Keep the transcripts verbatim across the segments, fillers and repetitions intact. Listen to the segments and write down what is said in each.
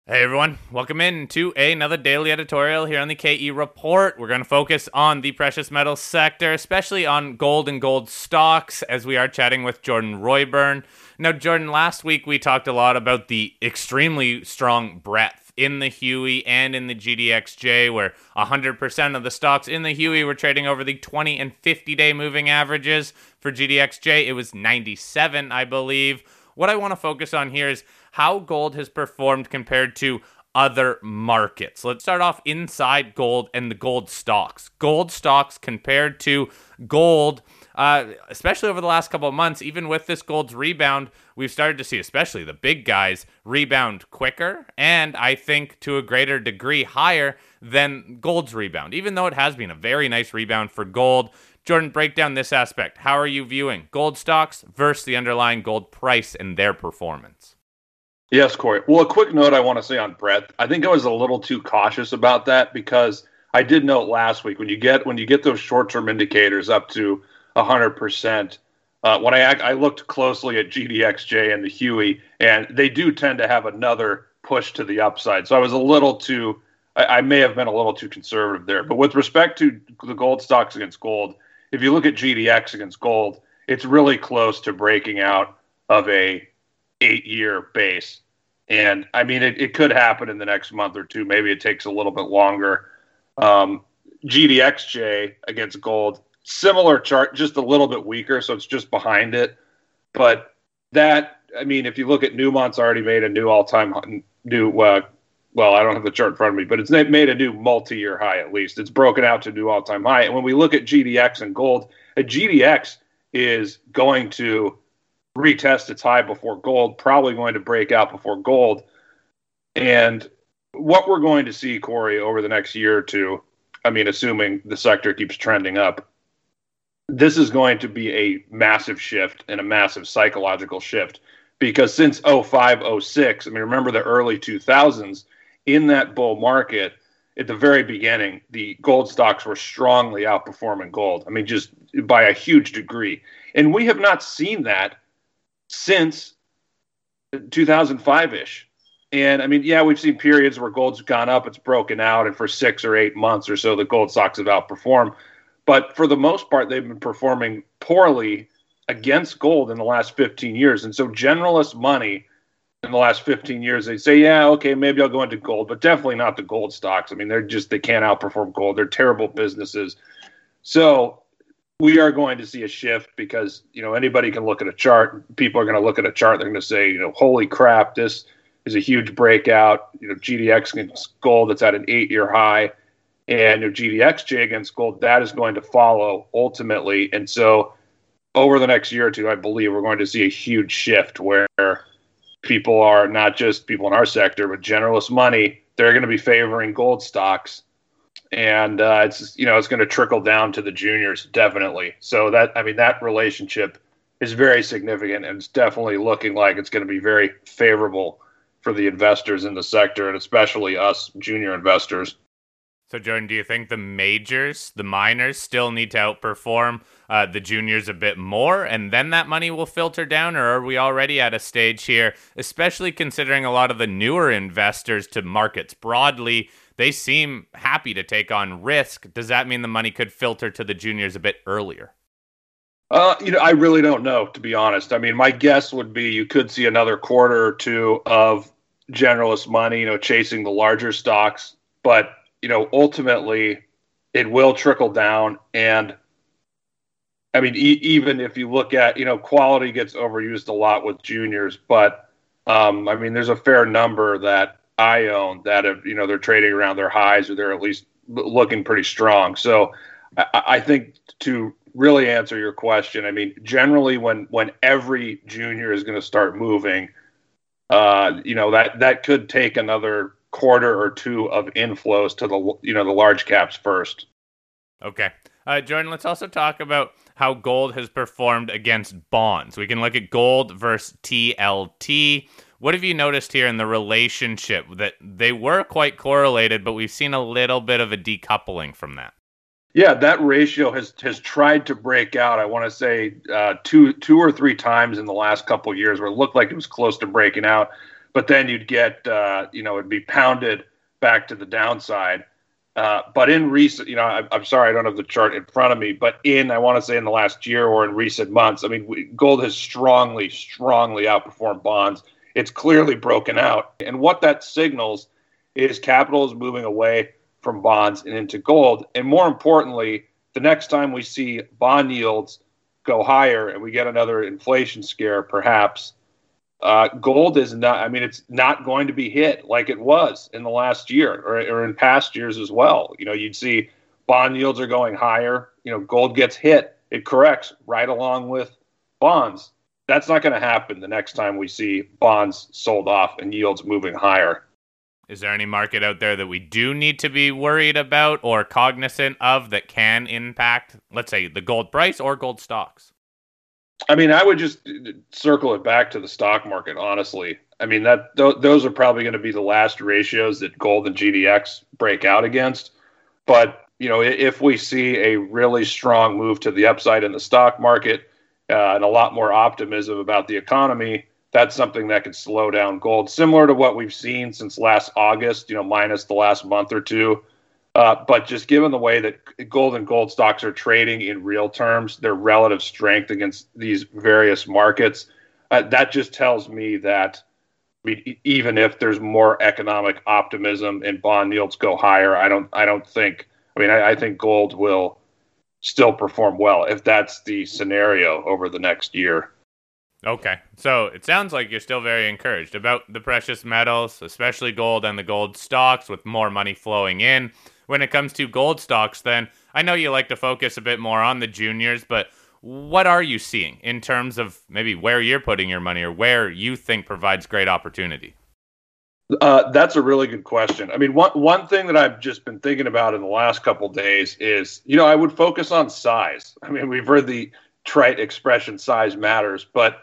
Hey everyone, welcome in to another daily editorial here on the K E Report. We're going to focus on the precious metals sector, especially on gold and gold stocks, as we are chatting with Jordan Royburn. Now, Jordan, last week we talked a lot about the extremely strong breadth in the Huey and in the G D X J, where one hundred percent of the stocks in the Huey were trading over the twenty and fifty day moving averages. For G D X J, it was ninety-seven, I believe. What I want to focus on here is how gold has performed compared to other markets. Let's start off inside gold and the gold stocks. Gold stocks compared to gold, uh, especially over the last couple of months, even with this gold's rebound, we've started to see, especially the big guys, rebound quicker, and I think to a greater degree higher than gold's rebound, even though it has been a very nice rebound for gold. Jordan, break down this aspect. How are you viewing gold stocks versus the underlying gold price and their performance? Yes, Corey. Well, a quick note I want to say on breadth. I think I was a little too cautious about that because I did note last week when you get when you get those short-term indicators up to one hundred percent, uh, when I I looked closely at G D X J and the Huey, and they do tend to have another push to the upside. So I was a little too, I, I may have been a little too conservative there. But with respect to the gold stocks against gold, if you look at G D X against gold, it's really close to breaking out of a eight-year base. And, I mean, it, it could happen in the next month or two. Maybe it takes a little bit longer. Um, G D X J against gold, similar chart, just a little bit weaker, so it's just behind it. But that, I mean, if you look at Newmont's already made a new all-time new, uh, well, I don't have the chart in front of me, but it's made a new multi-year high at least. It's broken out to a new all-time high. And when we look at G D X and gold, a G D X is going to retest its high before gold, probably going to break out before gold. And what we're going to see, Corey, over the next year or two, I mean, assuming the sector keeps trending up, this is going to be a massive shift and a massive psychological shift. Because since oh five, oh six, I mean, remember the early two thousands, in that bull market, at the very beginning, the gold stocks were strongly outperforming gold. I mean, just by a huge degree. And we have not seen that since two thousand five-ish. And, I mean, yeah, we've seen periods where gold's gone up, it's broken out, and for six or eight months or so, the gold stocks have outperformed. But for the most part, they've been performing poorly against gold in the last fifteen years. And so generalist money in the last fifteen years, they say, yeah, okay, maybe I'll go into gold, but definitely not the gold stocks. I mean, they're just, they can't outperform gold. They're terrible businesses. So we are going to see a shift because, you know, anybody can look at a chart. People are going to look at a chart. They're going to say, you know, holy crap, this is a huge breakout. You know, G D X against gold, that's at an eight-year high. And you know, G D X J against gold, that is going to follow ultimately. And so over the next year or two, I believe we're going to see a huge shift where people are not just people in our sector, but generalist money, they're going to be favoring gold stocks. And uh, it's, you know, it's going to trickle down to the juniors, definitely. So that, I mean, that relationship is very significant, and it's definitely looking like it's going to be very favorable for the investors in the sector, and especially us junior investors. So, Jordan, do you think the majors, the miners, still need to outperform uh, the juniors a bit more, and then that money will filter down, or are we already at a stage here, especially considering a lot of the newer investors to markets broadly, they seem happy to take on risk. Does that mean the money could filter to the juniors a bit earlier? Uh, you know, I really don't know, to be honest. I mean, my guess would be you could see another quarter or two of generalist money, you know, chasing the larger stocks. But, you know, ultimately it will trickle down. And I mean, e- even if you look at, you know, quality gets overused a lot with juniors, but um, I mean, there's a fair number that I own that have, you know, they're trading around their highs, or they're at least looking pretty strong. So I, I think to really answer your question, I mean, generally when, when every junior is going to start moving, uh, you know, that, that could take another quarter or two of inflows to the, you know, the large caps first. Okay. Uh, Jordan, let's also talk about how gold has performed against bonds. We can look at gold versus T L T. What have you noticed here in the relationship that they were quite correlated, but we've seen a little bit of a decoupling from that? Yeah, that ratio has has tried to break out. I want to say uh, two two or three times in the last couple of years where it looked like it was close to breaking out. but then you'd get, uh, you know, it'd be pounded back to the downside. Uh, but in recent, you know, I, I'm sorry, I don't have the chart in front of me, but in, I want to say in the last year or in recent months, I mean, we, gold has strongly, strongly outperformed bonds. It's clearly broken out. And what that signals is capital is moving away from bonds and into gold. And more importantly, the next time we see bond yields go higher and we get another inflation scare, perhaps, Uh, gold is not, I mean, it's not going to be hit like it was in the last year or, or in past years as well. You know, you'd see bond yields are going higher. You know, gold gets hit. It corrects right along with bonds. That's not going to happen the next time we see bonds sold off and yields moving higher. Is there any market out there that we do need to be worried about or cognizant of that can impact, let's say, the gold price or gold stocks? I mean, I would just circle it back to the stock market, honestly. I mean, that th- those are probably going to be the last ratios that gold and G D X break out against. But, you know, if we see a really strong move to the upside in the stock market uh, and a lot more optimism about the economy, that's something that could slow down gold, similar to what we've seen since last August, you know, minus the last month or two. Uh, but just given the way that gold and gold stocks are trading in real terms, their relative strength against these various markets, uh, that just tells me that I mean, even if there's more economic optimism and bond yields go higher, I don't, I don't think. I mean, I, I think gold will still perform well if that's the scenario over the next year. Okay, so it sounds like you're still very encouraged about the precious metals, especially gold and the gold stocks, with more money flowing in. When it comes to gold stocks, then, I know you like to focus a bit more on the juniors, but what are you seeing in terms of maybe where you're putting your money or where you think provides great opportunity? Uh, that's a really good question. I mean, one one thing that I've just been thinking about in the last couple of days is, you know, I would focus on size. I mean, we've heard the trite expression, size matters, but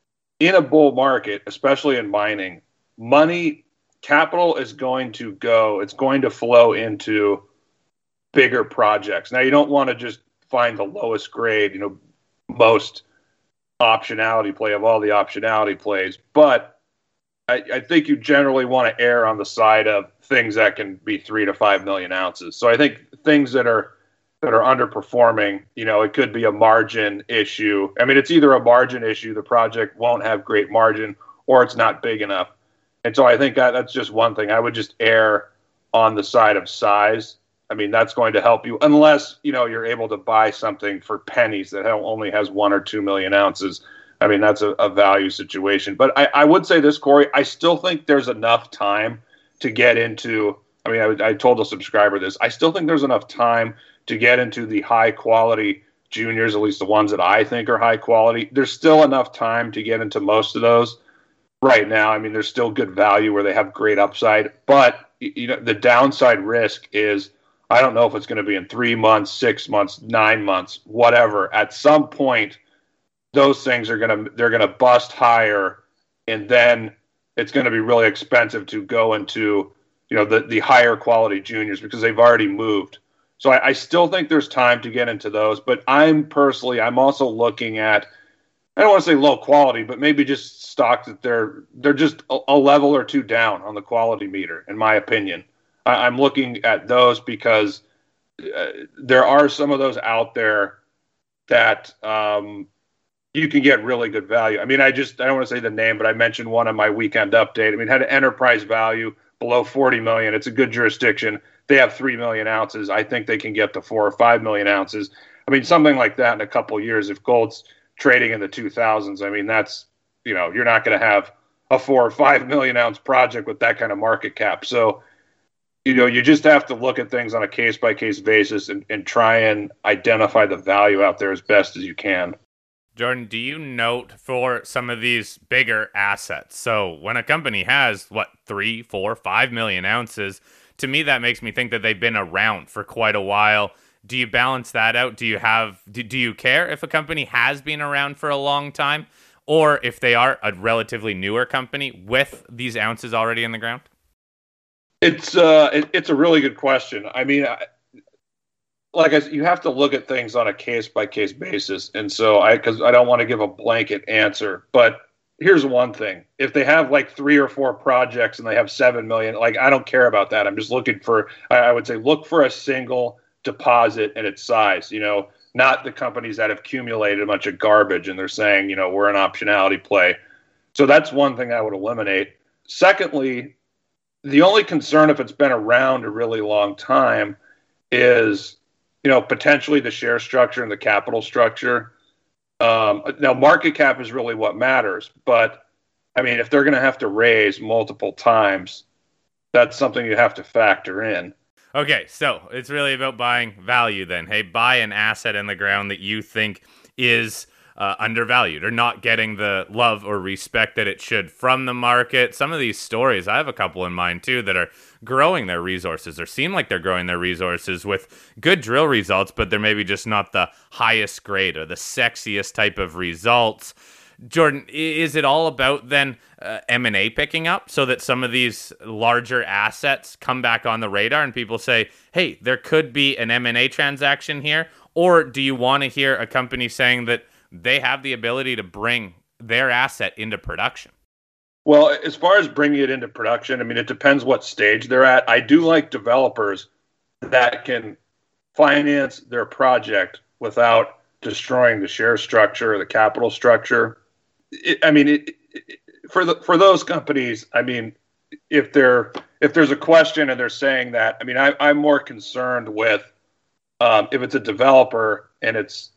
in a bull market, especially in mining, money, capital is going to go, it's going to flow into bigger projects. Now, you don't want to just find the lowest grade, you know, most optionality play of all the optionality plays, but I, I think you generally want to err on the side of things that can be three to five million ounces. So I think things that are that are underperforming, you know, it could be a margin issue. I mean, it's either a margin issue, the project won't have great margin, or it's not big enough. And so I think that, that's just one thing. I would just err on the side of size. I mean, that's going to help you unless, you know, you're able to buy something for pennies that only has one or two million ounces. I mean, that's a, a value situation. But I, I would say this, Corey, I still think there's enough time to get into, I mean, I, I told a subscriber this, I still think there's enough time to get into the high quality juniors, at least the ones that I think are high quality. There's still enough time to get into most of those right now. I mean, there's still good value where they have great upside, but you know, the downside risk is, I don't know if it's going to be in three months, six months, nine months, whatever. At some point, those things are going to, they're going to bust higher, and then it's going to be really expensive to go into, you know, the, the higher quality juniors because they've already moved. So I, I still think there's time to get into those, but I'm personally, I'm also looking at, I don't want to say low quality, but maybe just stocks that they're, they're just a, a level or two down on the quality meter, in my opinion. I, I'm looking at those because uh, there are some of those out there that um, you can get really good value. I mean, I just, I don't want to say the name, but I mentioned one on my weekend update. I mean, it had an enterprise value below forty million. It's a good jurisdiction. They have three million ounces. I think they can get to four or five million ounces. I mean, something like that in a couple of years, if gold's trading in the two thousands, I mean, that's, you know, you're not going to have a four or five million ounce project with that kind of market cap. So, you know, you just have to look at things on a case by case basis and, and try and identify the value out there as best as you can. Jordan, do you note for some of these bigger assets? So when a company has, what, three, four, five million ounces, to me, that makes me think that they've been around for quite a while. Do you balance that out? Do you have, do, do you care if a company has been around for a long time, or if they are a relatively newer company with these ounces already in the ground? It's uh, it, it's a really good question. I mean, I, like I said, you have to look at things on a case by case basis, and so I, because I don't want to give a blanket answer, but here's one thing. If they have like three or four projects and they have seven million, like I don't care about that. I'm just looking for, I would say, look for a single deposit and its size, you know, not the companies that have accumulated a bunch of garbage and they're saying, you know, we're an optionality play. So that's one thing I would eliminate. Secondly, the only concern if it's been around a really long time is, you know, potentially the share structure and the capital structure. Um, now, market cap is really what matters. But, I mean, if they're going to have to raise multiple times, that's something you have to factor in. Okay, so it's really about buying value then. Hey, buy an asset in the ground that you think is uh, undervalued or not getting the love or respect that it should from the market. Some of these stories, I have a couple in mind too, that are growing their resources or seem like they're growing their resources with good drill results, but they're maybe just not the highest grade or the sexiest type of results. Jordan, is it all about then uh, M and A picking up so that some of these larger assets come back on the radar and people say, hey, there could be an M and A transaction here? Or do you want to hear a company saying that they have the ability to bring their asset into production? Well, as far as bringing it into production, I mean, it depends what stage they're at. I do like developers that can finance their project without destroying the share structure or the capital structure. It, I mean, it, it, for the for those companies, I mean, if they're if there's a question and they're saying that, I mean, I, I'm more concerned with um, if it's a developer and it's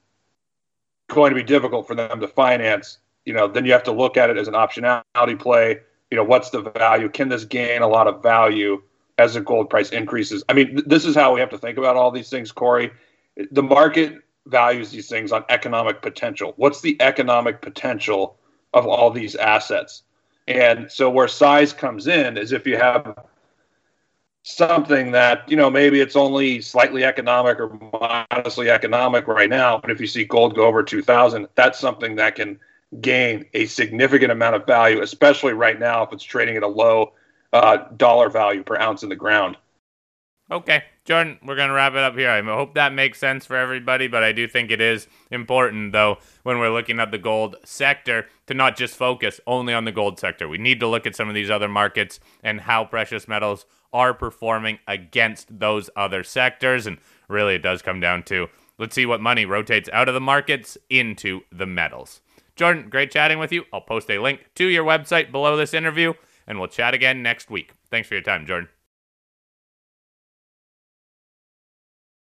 going to be difficult for them to finance. You know, then you have to look at it as an optionality play. You know, what's the value? Can this gain a lot of value as the gold price increases? I mean, th- this is how we have to think about all these things, Corey. The market values these things on economic potential. What's the economic potential of all these assets? And so where size comes in is if you have something that, you know, maybe it's only slightly economic or modestly economic right now, but if you see gold go over two thousand, that's something that can gain a significant amount of value, especially right now if it's trading at a low uh, dollar value per ounce in the ground. Okay, Jordan, we're going to wrap it up here. I hope that makes sense for everybody, but I do think it is important, though, when we're looking at the gold sector, to not just focus only on the gold sector. We need to look at some of these other markets and how precious metals are performing against those other sectors, and really it does come down to, let's see what money rotates out of the markets into the metals. Jordan, great chatting with you. I'll post a link to your website below this interview, and we'll chat again next week. Thanks for your time, Jordan.